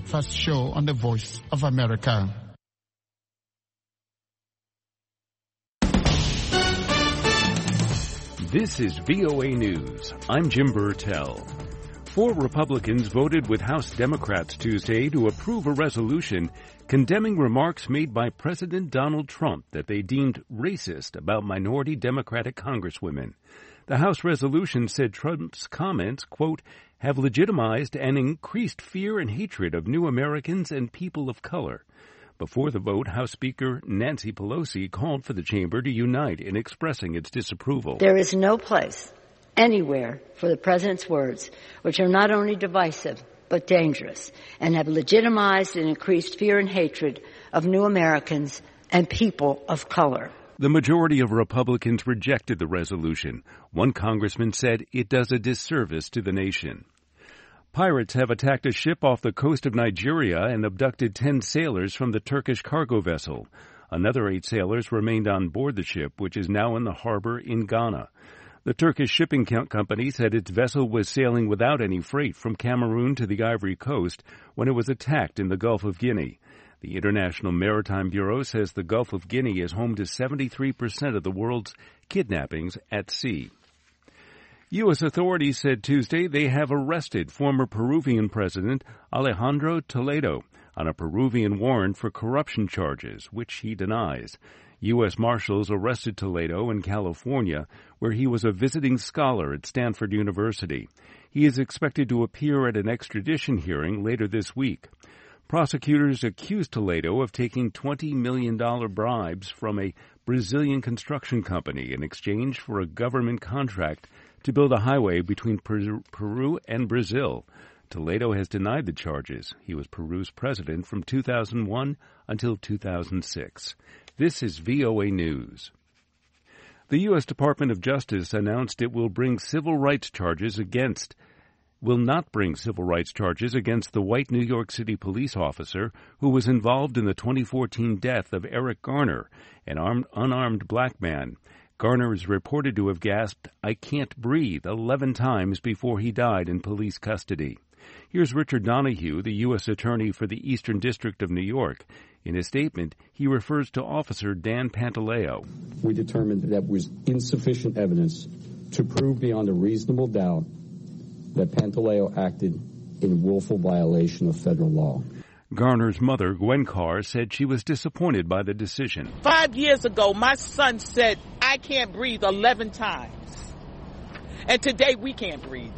breakfast show on the Voice of America. This is VOA News. I'm Jim Burtell. 4 Republicans voted with House Democrats Tuesday to approve a resolution condemning remarks made by President Donald Trump that they deemed racist about minority Democratic congresswomen. The House resolution said Trump's comments, quote, have legitimized and increased fear and hatred of new Americans and people of color. Before the vote, House Speaker Nancy Pelosi called for the chamber to unite in expressing its disapproval. There is no place anywhere for the president's words, which are not only divisive but dangerous and have legitimized and increased fear and hatred of new Americans and people of color. The majority of Republicans rejected the resolution. One congressman said it does a disservice to the nation. Pirates have attacked a ship off the coast of Nigeria and abducted 10 sailors from the Turkish cargo vessel. Another 8 sailors remained on board the ship, which is now in the harbor in Ghana. The Turkish shipping company said its vessel was sailing without any freight from Cameroon to the Ivory Coast when it was attacked in the Gulf of Guinea. The International Maritime Bureau says the Gulf of Guinea is home to 73% of the world's kidnappings at sea. U.S. authorities said Tuesday they have arrested former Peruvian President Alejandro Toledo on a Peruvian warrant for corruption charges, which he denies. U.S. Marshals arrested Toledo in California, where he was a visiting scholar at Stanford University. He is expected to appear at an extradition hearing later this week. Prosecutors accused Toledo of taking $20 million bribes from a Brazilian construction company in exchange for a government contract to build a highway between Peru and Brazil. Toledo has denied the charges. He was Peru's president from 2001 until 2006. This is VOA News. The U.S. Department of Justice announced it will not bring civil rights charges against the white New York City police officer who was involved in the 2014 death of Eric Garner, an unarmed black man. Garner is reported to have gasped, "I can't breathe," 11 times before he died in police custody. Here's Richard Donahue, the U.S. Attorney for the Eastern District of New York. In a statement, he refers to Officer Dan Pantaleo. We determined that there was insufficient evidence to prove beyond a reasonable doubt that Pantaleo acted in willful violation of federal law. Garner's mother, Gwen Carr, said she was disappointed by the decision. 5 years ago, my son said, "I can't breathe," 11 times. And today we can't breathe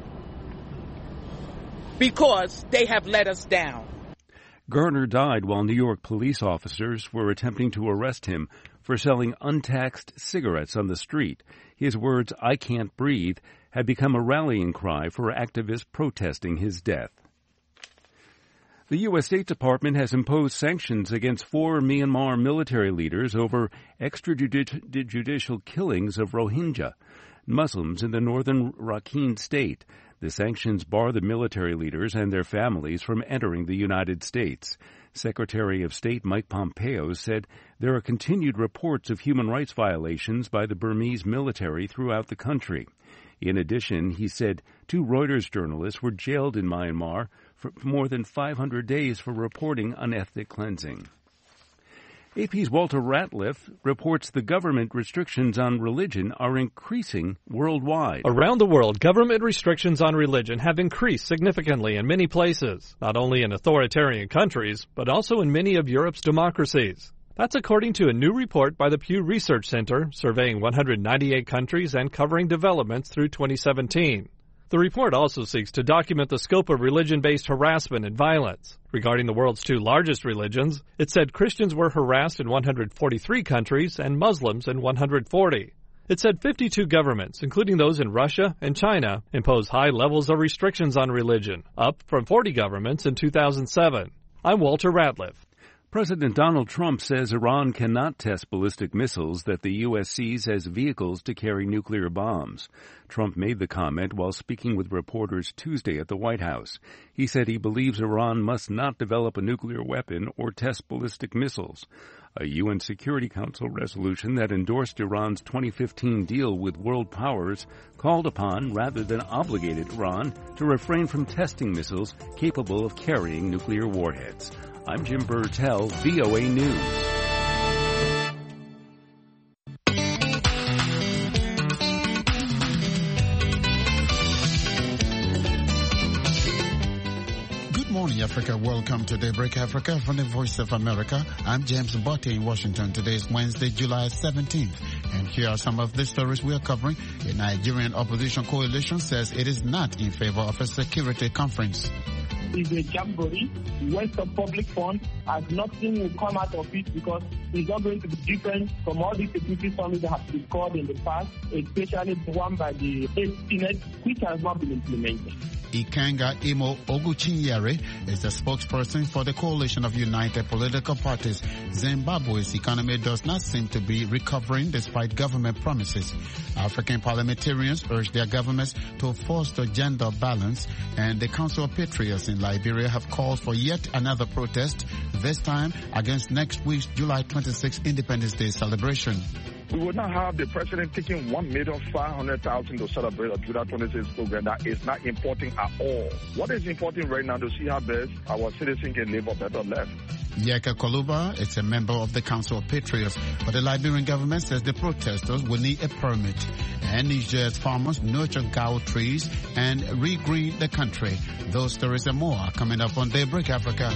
because they have let us down. Garner died while New York police officers were attempting to arrest him for selling untaxed cigarettes on the street. His words, "I can't breathe," had become a rallying cry for activists protesting his death. The U.S. State Department has imposed sanctions against 4 Myanmar military leaders over extrajudicial killings of Rohingya Muslims in the northern Rakhine state. The sanctions bar the military leaders and their families from entering the United States. Secretary of State Mike Pompeo said there are continued reports of human rights violations by the Burmese military throughout the country. In addition, he said 2 Reuters journalists were jailed in Myanmar for more than 500 days for reporting on ethnic cleansing. AP's Walter Ratliff reports the government restrictions on religion are increasing worldwide. Around the world, government restrictions on religion have increased significantly in many places, not only in authoritarian countries, but also in many of Europe's democracies. That's according to a new report by the Pew Research Center, surveying 198 countries and covering developments through 2017. The report also seeks to document the scope of religion-based harassment and violence. Regarding the world's 2 largest religions, it said Christians were harassed in 143 countries and Muslims in 140. It said 52 governments, including those in Russia and China, impose high levels of restrictions on religion, up from 40 governments in 2007. I'm Walter Ratliff. President Donald Trump says Iran cannot test ballistic missiles that the U.S. sees as vehicles to carry nuclear bombs. Trump made the comment while speaking with reporters Tuesday at the White House. He said he believes Iran must not develop a nuclear weapon or test ballistic missiles. A UN Security Council resolution that endorsed Iran's 2015 deal with world powers called upon rather than obligated Iran to refrain from testing missiles capable of carrying nuclear warheads. I'm Jim Burtell, VOA News. Good morning, Africa. Welcome to Daybreak Africa from the Voice of America. I'm James Botte in Washington. Today is Wednesday, July 17th. And here are some of the stories we are covering. The Nigerian opposition coalition says it is not in favor of a security conference. Is a jamboree, waste of public funds, as nothing will come out of it because it's not going to be different from all the security summits that have been called in the past, especially the one by the Senate, which has not been implemented. Ikenga Imo Oguchinyere is the spokesperson for the coalition of united political parties. Zimbabwe's economy does not seem to be recovering despite government promises. African parliamentarians urge their governments to foster gender balance, and the Council of Patriots in Liberia have called for yet another protest, this time against next week's July 26th Independence Day celebration. We would not have the president taking $1,500,000 to celebrate a July 26th program that is not important at all. What is important right now to see how best our citizens can live a better life. Yeka Koluba is a member of the Council of Patriots, but the Liberian government says the protesters will need a permit. And Niger's farmers nurture gao trees and regreen the country. Those stories and more are coming up on Daybreak Africa.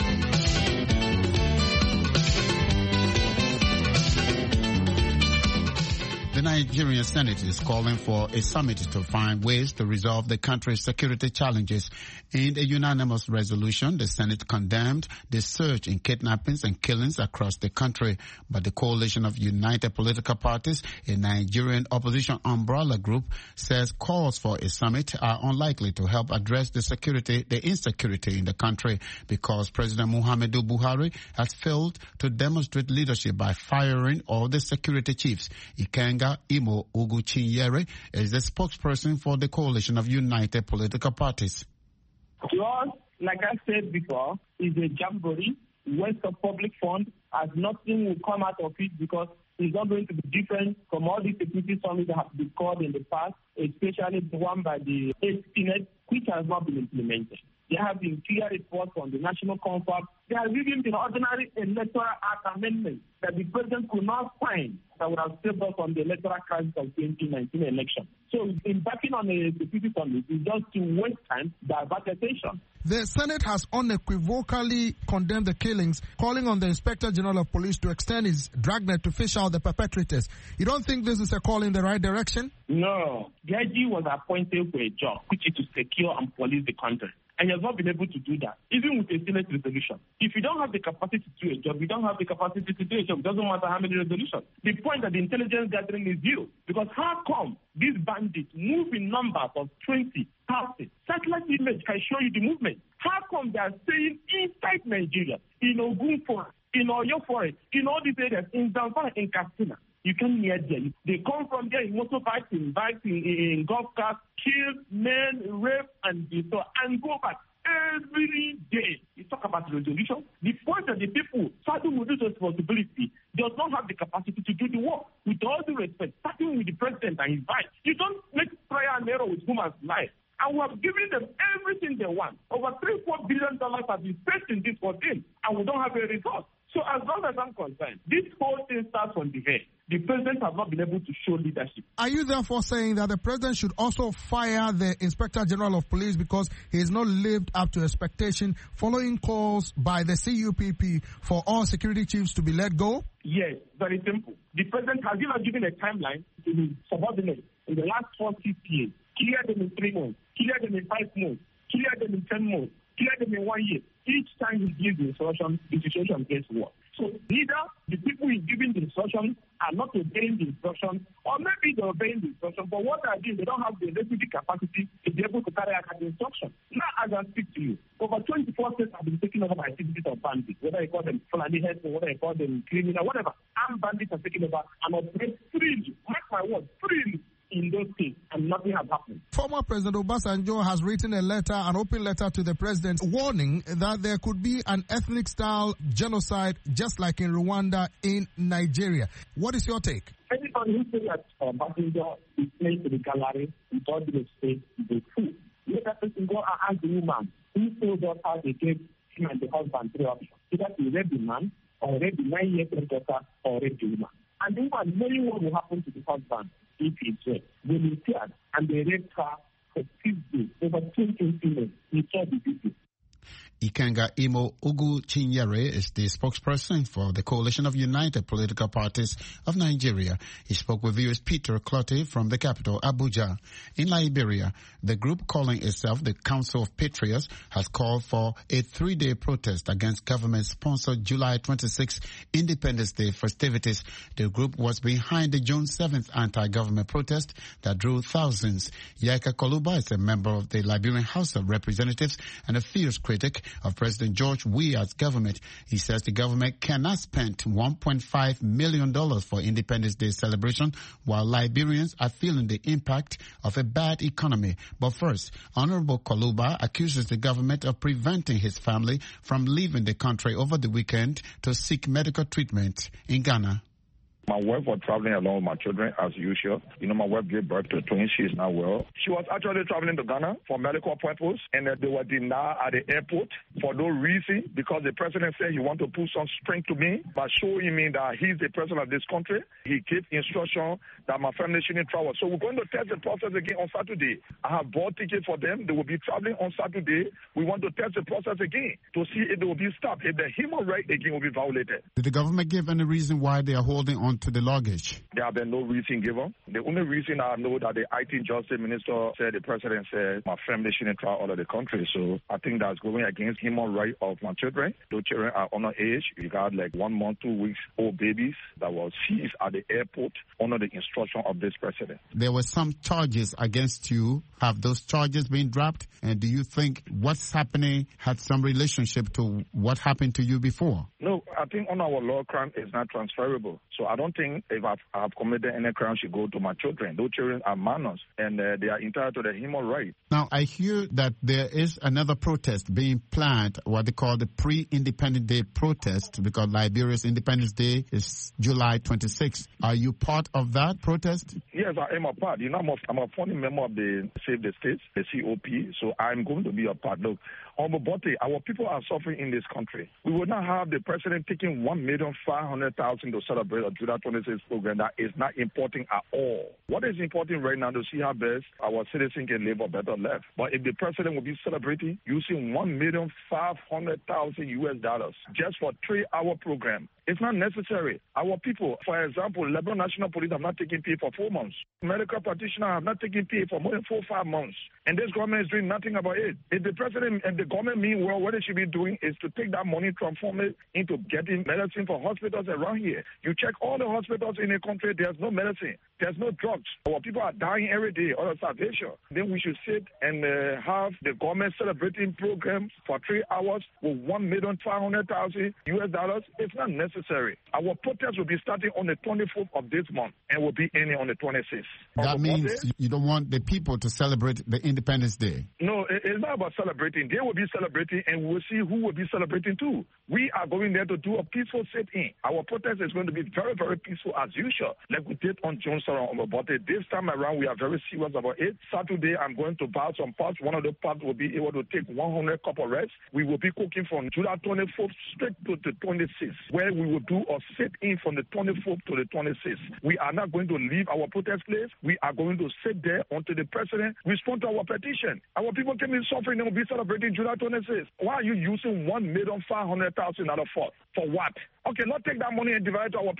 The Nigerian Senate is calling for a summit to find ways to resolve the country's security challenges. In a unanimous resolution, the Senate condemned the surge in kidnappings and killings across the country. But the coalition of united political parties, a Nigerian opposition umbrella group, says calls for a summit are unlikely to help address the insecurity in the country because President Muhammadu Buhari has failed to demonstrate leadership by firing all the security chiefs. Ikenga Imo Oguchinyere is the spokesperson for the coalition of united political parties. To us, like I said before, is a jamboree, waste of public funds, as nothing will come out of it because it's not going to be different from all the security summits that have been called in the past, especially the one by the Senate, which has not been implemented. There have been clear reports from the National Confab. There have even been ordinary electoral act amendments that the president could not find that would have saved us from the electoral crisis of 2019 election. So embarking on a security summit is just to waste time, divert attention. The Senate has unequivocally condemned the killings, calling on the Inspector General of Police to extend his dragnet to fish out the perpetrators. You don't think this is a call in the right direction? No. The IG was appointed for a job, which is to secure and police the country. And he has not been able to do that, even with a Senate resolution. If you don't have the capacity to do a job, you don't have the capacity to do a job. It doesn't matter how many resolutions. The point that the intelligence gathering is zero. Because how come these bandits move in numbers of 20, 30? Satellite image can show you the movement. How come they are staying inside Nigeria, in Ogun Forest, in Oyo Forest, in all these areas, in Zamfara, in Katsina? You can hear them. They come from there in motorbikes, in bikes, in golf carts, kill men, rape, and destroy, and go back every day. You talk about resolution. The point that the people starting with this responsibility does not have the capacity to do the work. With all due respect, starting with the president and his vice, you don't make trial and error with human life. And we have given them everything they want. Over $3-4 billion have been spent in this for them, and we don't have a result. So as long as I'm concerned, this whole thing starts from the head. The president has not been able to show leadership. Are you therefore saying that the president should also fire the Inspector General of Police because he has not lived up to expectation following calls by the CUPP for all security chiefs to be let go? Yes, very simple. The president has even given a timeline to his subordinates in the last 4-6 years. Clear them in 3 months, clear them in 5 months, clear them in 10 months, clear them in 1 year. Each time he gives the instruction, the situation gets worse. So either the people who is giving the instructions are not obeying the instructions, or maybe they're obeying the instructions, but what they're doing, they don't have the requisite capacity to be able to carry out the instruction. Now, as I speak to you, over 24 states have been taken over by activities of bandits, whether you call them Fulani heads or whether you call them criminal, whatever. Armed bandits are taken over and operate freely, mark my word, freely in those states, and nothing has happened. Former President Obasanjo has written a letter, an open letter to the president, warning that there could be an ethnic-style genocide just like in Rwanda in Nigeria. What is your take? Anybody who says that Obasanjo is playing to the gallery without the state is a fool. Let that person go and ask the woman who told us how they gave him and the husband 3 options. Either to rape the man, or rape the 9-year-old daughter, or rape the woman. And the woman, knowing what will happen to the husband if he's raped, volunteered, and they raped her for 6 days, over 20 females. We saw the video. Ikenga Imo Ugu Chinyere is the spokesperson for the Coalition of United Political Parties of Nigeria. He spoke with viewers Peter Clottey from the capital, Abuja. In Liberia, the group calling itself the Council of Patriots has called for a 3-day protest against government-sponsored July 26 Independence Day festivities. The group was behind the June 7th anti-government protest that drew thousands. Yaika Koluba is a member of the Liberian House of Representatives and a fierce critic of President George Weah's government. He says the government cannot spend $1.5 million for Independence Day celebration while Liberians are feeling the impact of a bad economy. But first, Honorable Koluba accuses the government of preventing his family from leaving the country over the weekend to seek medical treatment in Ghana. My wife was traveling along with my children as usual. My wife gave birth to twins. She is now well. She was actually traveling to Ghana for medical purposes, and they were denied at the airport for no reason, because the president said he wanted to put some strength to me by showing me that he's the president of this country. He gave instruction that my family shouldn't travel. So we're going to test the process again on Saturday. I have bought tickets for them. They will be traveling on Saturday. We want to test the process again to see if they will be stopped, if the human right again will be violated. Did the government give any reason why they are holding on to the luggage? There have been no reason given. The only reason I know that the IT Justice Minister said, the president said, my family shouldn't travel out of the country. So I think that's going against human right of my children. Those children are under age. You got like 1 month, 2 weeks old babies that were seized at the airport under the instruction of this president. There were some charges against you. Have those charges been dropped? And do you think what's happening had some relationship to what happened to you before? No, I think on our law, crime is not transferable. So I don't think if I've committed any crime should go to my children. Those children are minors, and they are entitled to their human rights. Now, I hear that there is another protest being planned, what they call the pre-Independence Day protest, because Liberia's Independence Day is July 26th. Are you part of that protest? Yes, I am a part. I'm a founding member of the Save the States, the COP, so I'm going to be a part. Look, Omobote, our people are suffering in this country. We will not have the president taking $1,500,000 to celebrate a July 26 program that is not important at all. What is important right now to see how best our citizens can live a better life. But if the president will be celebrating using $1,500,000 just for a 3-hour program, it's not necessary. Our people, for example, Lebanon National Police have not taken pay for 4 months. Medical practitioners have not taken pay for more than 4 or 5 months. And this government is doing nothing about it. If the president and the government meanwhile, what they should be doing is to take that money, transform it into getting medicine for hospitals around here. You check all the hospitals in the country, there's no medicine. There's no drugs. Our people are dying every day out of starvation. Then we should sit and have the government celebrating program for 3 hours with $1,500,000. It's not necessary. Our protest will be starting on the 24th of this month and will be ending on the 26th. That means you don't want the people to celebrate the Independence Day? No, it's not about celebrating. They will be celebrating, and we'll see who will be celebrating too. We are going there to do a peaceful sit-in. Our protest is going to be very, very peaceful as usual, like we did on Johnson. But this time around, we are very serious about it. Saturday, I'm going to buy some parts. One of the parts will be able to take 100 cup of rice. We will be cooking from July 24th straight to the 26th, where we will do a sit-in from the 24th to the 26th. We are not going to leave our protest place. We are going to sit there until the president responds to our petition. Our people can be suffering and will be celebrating July 26th. Why are you using $1,500,000 for? For what? Okay, let's take that money and divide it to our people.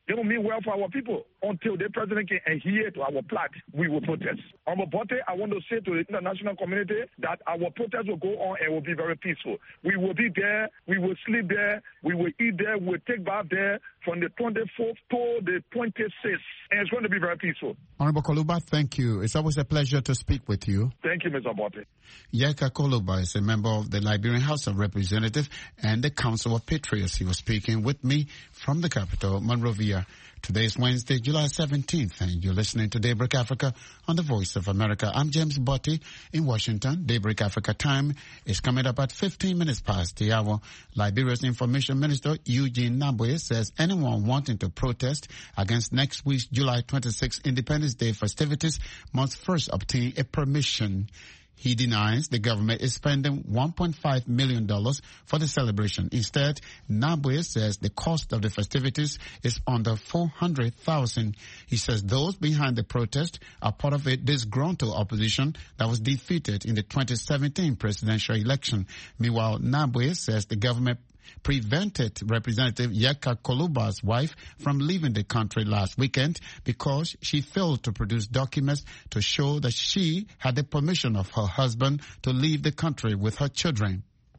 They will mean well for our people. Until the president can adhere to our plight, we will protest. Bote, I want to say to the international community that our protest will go on and will be very peaceful. We will be there, we will sleep there, we will eat there, we will take bath there from the 24th to the 26th, and it's going to be very peaceful. Honorable Koluba, thank you. It's always a pleasure to speak with you. Thank you, Mr. Bote. Yeka Koluba is a member of the Liberian House of Representatives and the Council of Patriots. He was speaking with me from the capital, Monrovia. Today is Wednesday, July 17th, and you're listening to Daybreak Africa on the Voice of America. I'm James Botti in Washington. Daybreak Africa time is coming up at 15 minutes past the hour. Liberia's Information Minister Eugene Nabwe says anyone wanting to protest against next week's July 26th Independence Day festivities must first obtain a permission. He denies the government is spending $1.5 million for the celebration. Instead, Nabwe says the cost of the festivities is under $400,000. He says those behind the protest are part of a disgruntled opposition that was defeated in the 2017 presidential election. Meanwhile, Nabwe says the government prevented Representative Yeka Koluba's wife from leaving the country last weekend because she failed to produce documents to show that she had the permission of her husband to leave the country with her children.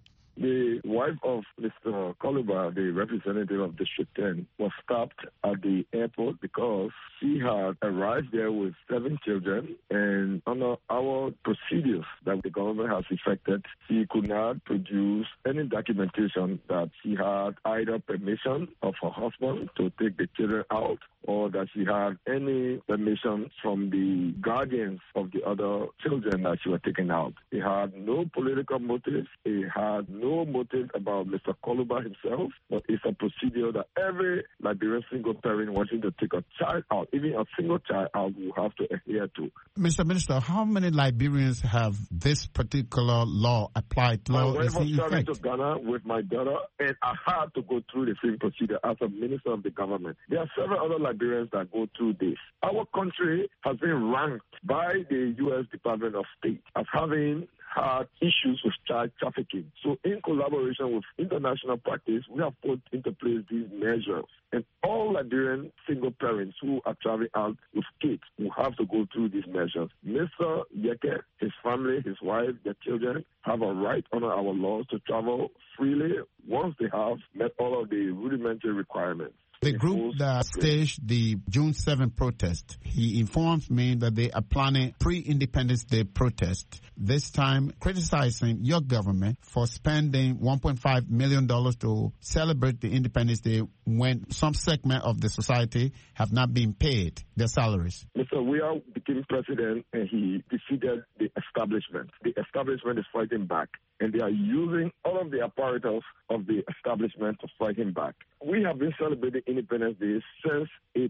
The wife of Mr. Koluba, the representative of District 10, was stopped at the airport because she had arrived there with 7 children, and under our procedures that the government has effected, she could not produce any documentation that she had either permission of her husband to take the children out or that she had any permission from the guardians of the other children that she was taken out. It had no political motive. It had no motive about Mr. Koluba himself, but it's a procedure that every Liberian single parent wanting to take a child out, even a single child out, will have to adhere to. Mr. Minister, how many Liberians have this particular law applied to? My wife was traveling to Ghana with my daughter, and I had to go through the same procedure as a minister of the government. There are several other Liberians that go through this. Our country has been ranked by the U.S. Department of State as having had issues with child trafficking. So in collaboration with international practice, we have put into place these measures. And all Liberian single parents who are traveling out with kids will have to go through these measures. Mr. Yeke, his family, his wife, their children have a right under our laws to travel freely once they have met all of the rudimentary requirements. The group that staged the June 7 protest, he informs me that they are planning pre-Independence Day protest, this time criticizing your government for spending $1.5 million to celebrate the Independence Day when some segment of the society have not been paid their salaries. Mr. Weah became president and he defeated the establishment. The establishment is fighting back, and they are using all of the apparatus of the establishment to fight him back. We have been celebrating Independence Day since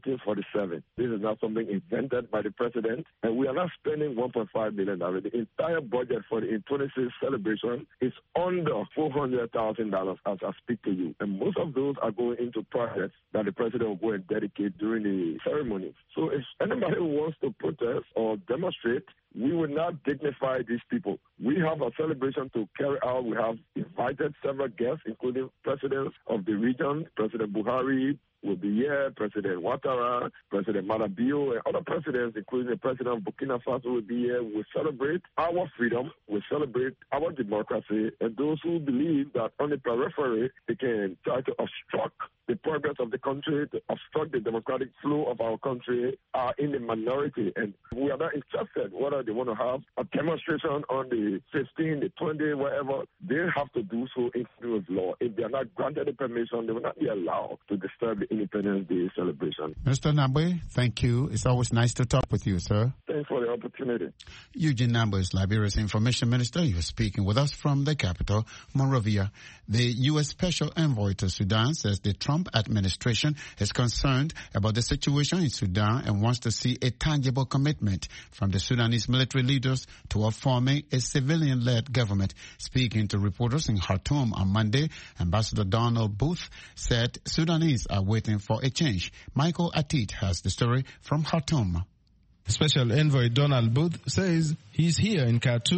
1847. This is not something invented by the president, and we are not spending $1.5 million. The entire budget for the 26th celebration is under $400,000 as I speak to you, and most of those are going into projects that the president will go and dedicate during the ceremony. So if anybody wants to protest or demonstrate, we will not dignify these people. We have a celebration to carry out. We have invited several guests, including presidents of the region. President Buhari will be here, President Ouattara, President Madabio, and other presidents, including the president of Burkina Faso, will be here. We celebrate our freedom, we celebrate our democracy, and those who believe that on the periphery they can try to obstruct the progress of the country, to obstruct the democratic flow of our country, are in the minority. And we are not interested whether they want to have a demonstration on the 15th, the 20th, wherever. They have to do so in view of law. If they are not granted the permission, they will not be allowed to disturb the Independence Day celebration. Mr. Nabwe, thank you. It's always nice to talk with you, sir. Thanks for the opportunity. Eugene Nabwe is Liberia's Information Minister. He was speaking with us from the capital, Monrovia. The U.S. Special Envoy to Sudan says the Trump administration is concerned about the situation in Sudan and wants to see a tangible commitment from the Sudanese military leaders toward forming a civilian-led government. Speaking to reporters in Khartoum on Monday, Ambassador Donald Booth said Sudanese are waiting for a change. Michael Atit has the story from Khartoum. Special Envoy Donald Booth says he's here in Khartoum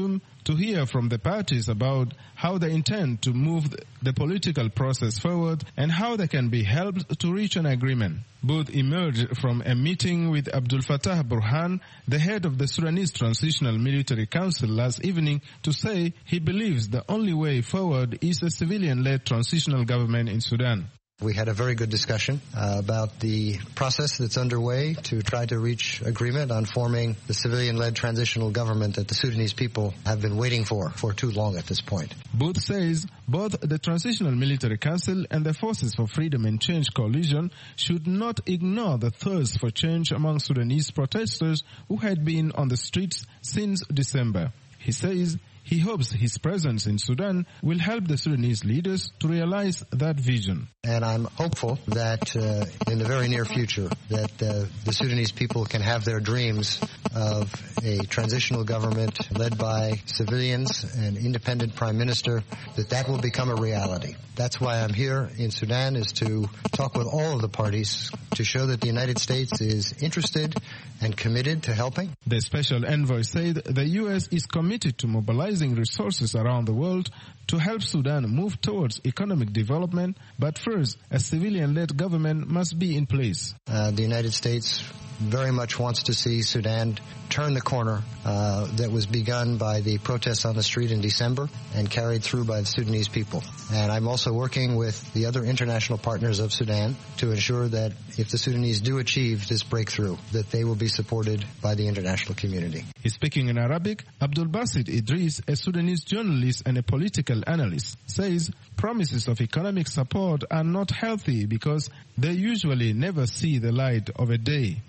to hear from the parties about how they intend to move the political process forward and how they can be helped to reach an agreement. Both emerged from a meeting with Abdul Fattah Burhan, the head of the Sudanese Transitional Military Council, last evening to say he believes the only way forward is a civilian-led transitional government in Sudan. We had a very good discussion about the process that's underway to try to reach agreement on forming the civilian-led transitional government that the Sudanese people have been waiting for too long at this point. Booth says both the Transitional Military Council and the Forces for Freedom and Change coalition should not ignore the thirst for change among Sudanese protesters who had been on the streets since December. He says he hopes his presence in Sudan will help the Sudanese leaders to realize that vision. And I'm hopeful that in the very near future that the Sudanese people can have their dreams of a transitional government led by civilians, an independent prime minister, that will become a reality. That's why I'm here in Sudan, is to talk with all of the parties to show that the United States is interested and committed to helping. The special envoy said the U.S. is committed to mobilizing resources around the world to help Sudan move towards economic development, but first, a civilian-led government must be in place. The United States very much wants to see Sudan turn the corner that was begun by the protests on the street in December and carried through by the Sudanese people. And I'm also working with the other international partners of Sudan to ensure that if the Sudanese do achieve this breakthrough, that they will be supported by the international community. Speaking in Arabic, Abdul Basit Idris, a Sudanese journalist and a political analyst, says promises of economic support are not healthy because they usually never see the light of a day.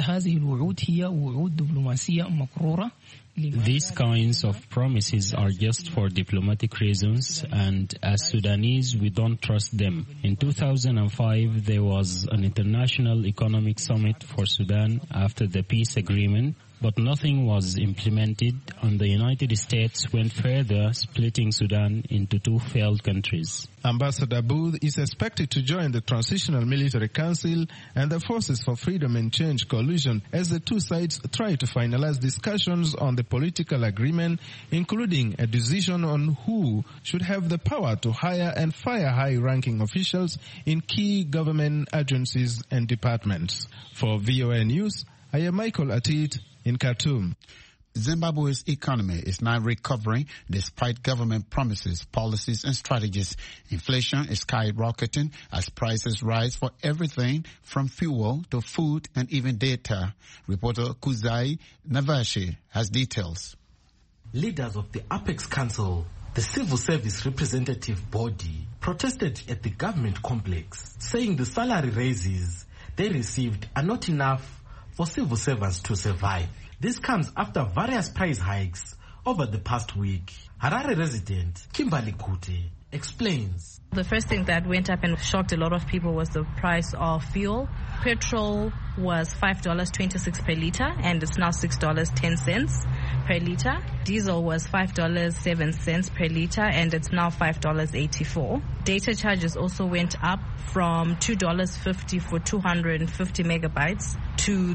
These kinds of promises are just for diplomatic reasons, and as Sudanese, we don't trust them. In 2005, there was an international economic summit for Sudan after the peace agreement, but nothing was implemented, and the United States went further, splitting Sudan into two failed countries. Ambassador Booth is expected to join the Transitional Military Council and the Forces for Freedom and Change coalition as the two sides try to finalize discussions on the political agreement, including a decision on who should have the power to hire and fire high-ranking officials in key government agencies and departments. For VOA News, I am Michael Atit in Khartoum. Zimbabwe's economy is now recovering despite government promises, policies, and strategies. Inflation is skyrocketing as prices rise for everything from fuel to food and even data. Reporter Kuzai Navashi has details. Leaders of the Apex Council, the civil service representative body, protested at the government complex, saying the salary raises they received are not enough for civil servants to survive. This comes after various price hikes over the past week. Harare resident Kimberly Kute explains. The first thing that went up and shocked a lot of people was the price of fuel. Petrol was $5.26 per liter, and it's now $6.10 per liter. Diesel was $5.07 per liter, and it's now $5.84. Data charges also went up from $2.50 for 250 megabytes to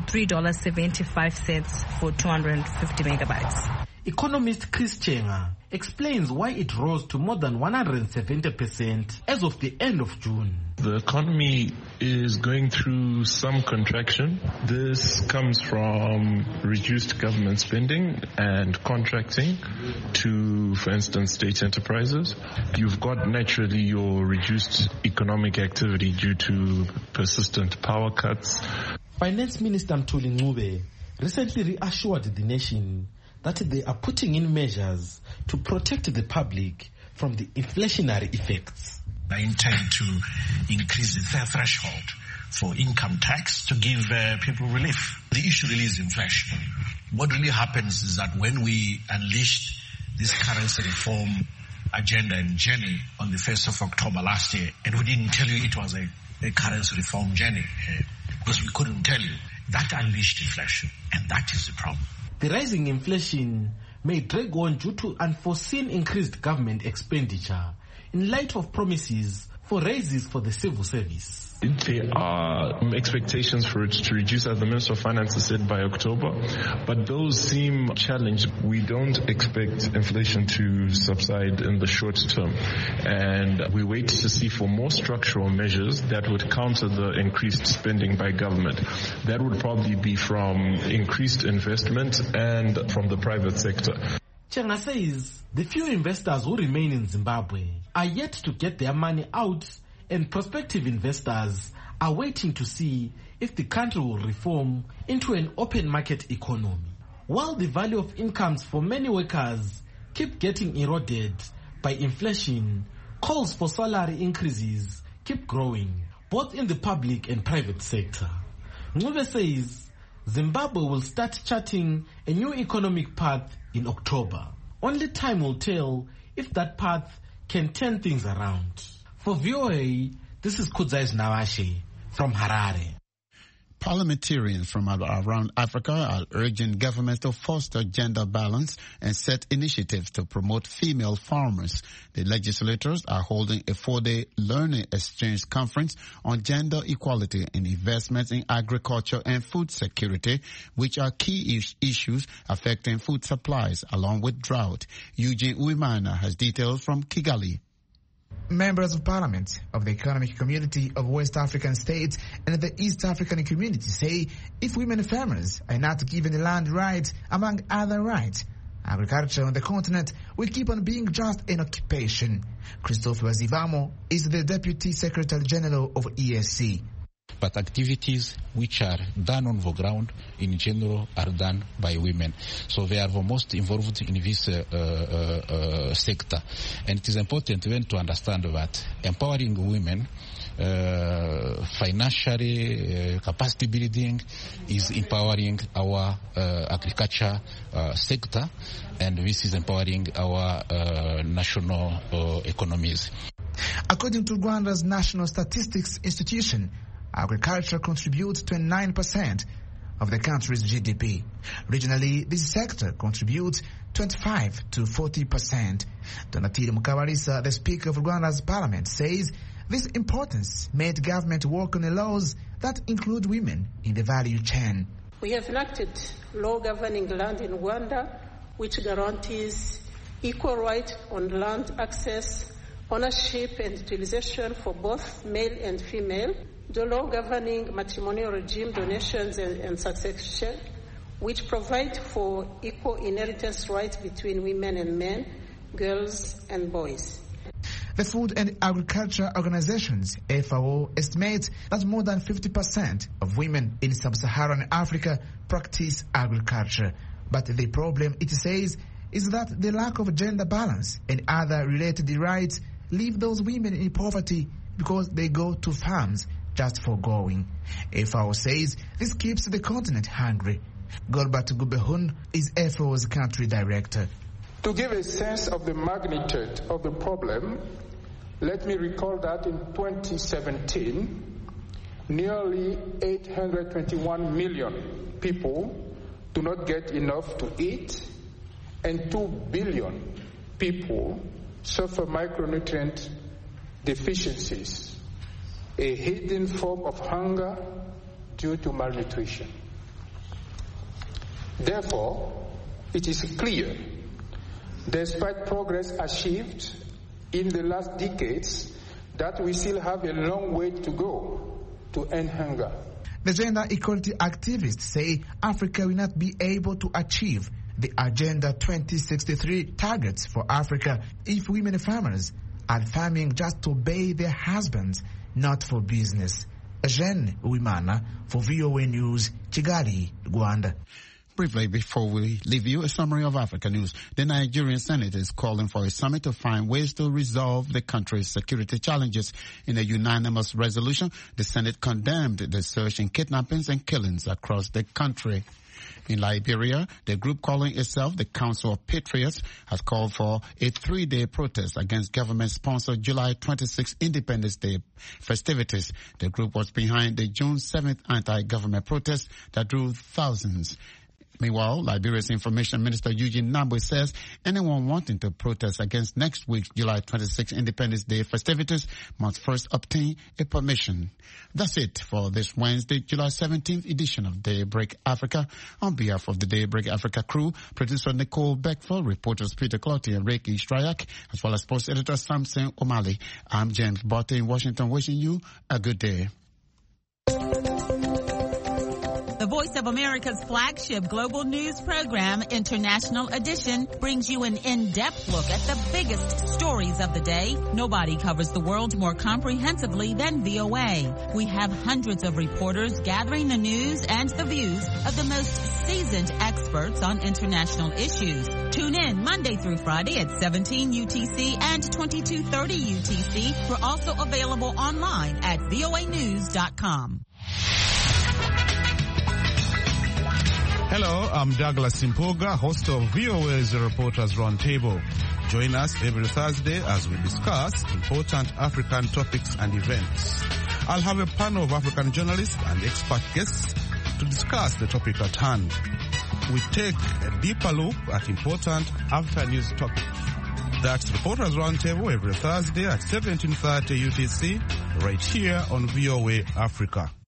$3.75 for 250 megabytes. Economist Chris Chenga explains why it rose to more than 170% as of the end of June. The economy is going through some contraction. This comes from reduced government spending and contracting to, for instance, state enterprises. You've got naturally your reduced economic activity due to persistent power cuts. Finance Minister Mthuli Ncube recently reassured the nation that they are putting in measures to protect the public from the inflationary effects. I intend to increase the threshold for income tax to give people relief. The issue really is inflation. What really happens is that when we unleashed this currency reform agenda and journey on the 1st of October last year, and we didn't tell you it was a currency reform journey because we couldn't tell you, that unleashed inflation, and that is the problem. The rising inflation may drag on due to unforeseen increased government expenditure in light of promises for raises for the civil service. There are expectations for it to reduce, as the Minister of Finance has said, by October, but those seem challenged. We don't expect inflation to subside in the short term, and we wait to see for more structural measures that would counter the increased spending by government. That would probably be from increased investment and from the private sector. Chenga says the few investors who remain in Zimbabwe are yet to get their money out, and prospective investors are waiting to see if the country will reform into an open market economy. While the value of incomes for many workers keep getting eroded by inflation, calls for salary increases keep growing, both in the public and private sector. Ngube says Zimbabwe will start charting a new economic path in October. Only time will tell if that path can turn things around. For VOA, this is Kudzais Nawashe from Harare. Parliamentarians from around Africa are urging governments to foster gender balance and set initiatives to promote female farmers. The legislators are holding a 4-day learning exchange conference on gender equality and investments in agriculture and food security, which are key issues affecting food supplies along with drought. Eugene Uwimana has details from Kigali. Members of Parliament of the Economic Community of West African States and the East African Community say if women farmers are not given the land rights, among other rights, agriculture on the continent will keep on being just an occupation. Christophe Bazivamo is the Deputy Secretary General of ESC. But activities which are done on the ground in general are done by women. So they are the most involved in this sector. And it is important then to understand that empowering women financially, capacity building is empowering our agriculture sector, and this is empowering our national economies. According to Rwanda's National Statistics Institution, agriculture contributes 29% of the country's GDP. Regionally, this sector contributes 25 to 40%. Donatille Mukabalisa, the Speaker of Rwanda's Parliament, says this importance made government work on the laws that include women in the value chain. We have enacted law governing land in Rwanda, which guarantees equal right on land access, ownership and utilization for both male and female. The law governing matrimonial regime, donations and succession, which provide for equal inheritance rights between women and men, girls and boys. The Food and Agriculture Organizations, FAO, estimates that more than 50% of women in sub-Saharan Africa practice agriculture. But the problem, it says, is that the lack of gender balance and other related rights leave those women in poverty because they go to farms just for going. FAO says this keeps the continent hungry. Gorbert Gubehun is FAO's country director. To give a sense of the magnitude of the problem, let me recall that in 2017, nearly 821 million people do not get enough to eat, and 2 billion people suffer micronutrient deficiencies, a hidden form of hunger due to malnutrition. Therefore, it is clear, despite progress achieved in the last decades, that we still have a long way to go to end hunger. The gender equality activists say Africa will not be able to achieve the Agenda 2063 targets for Africa if women farmers are farming just to obey their husbands, not for business. Eugene Uwimana for VOA News, Kigali, Rwanda. Briefly, before we leave you, a summary of Africa news. The Nigerian Senate is calling for a summit to find ways to resolve the country's security challenges. In a unanimous resolution, the Senate condemned the surge in kidnappings and killings across the country. In Liberia, the group calling itself the Council of Patriots has called for a 3-day protest against government-sponsored July 26 Independence Day festivities. The group was behind the June 7th anti-government protest that drew thousands. Meanwhile, Liberia's Information Minister Eugene Nambwe says anyone wanting to protest against next week's July 26 Independence Day festivities must first obtain a permission. That's it for this Wednesday, July 17th edition of Daybreak Africa. On behalf of the Daybreak Africa crew, producer Nicole Beckford, reporters Peter Clotty and Reiki Strayak, as well as sports editor Samson O'Malley, I'm James Botte in Washington, wishing you a good day. The Voice of America's flagship global news program, International Edition, brings you an in-depth look at the biggest stories of the day. Nobody covers the world more comprehensively than VOA. We have hundreds of reporters gathering the news and the views of the most seasoned experts on international issues. Tune in Monday through Friday at 17 UTC and 2230 UTC. We're also available online at voanews.com. Hello, I'm Douglas Simpoga, host of VOA's Reporters Roundtable. Join us every Thursday as we discuss important African topics and events. I'll have a panel of African journalists and expert guests to discuss the topic at hand. We take a deeper look at important African news topics. That's Reporters Roundtable every Thursday at 17:30 UTC, right here on VOA Africa.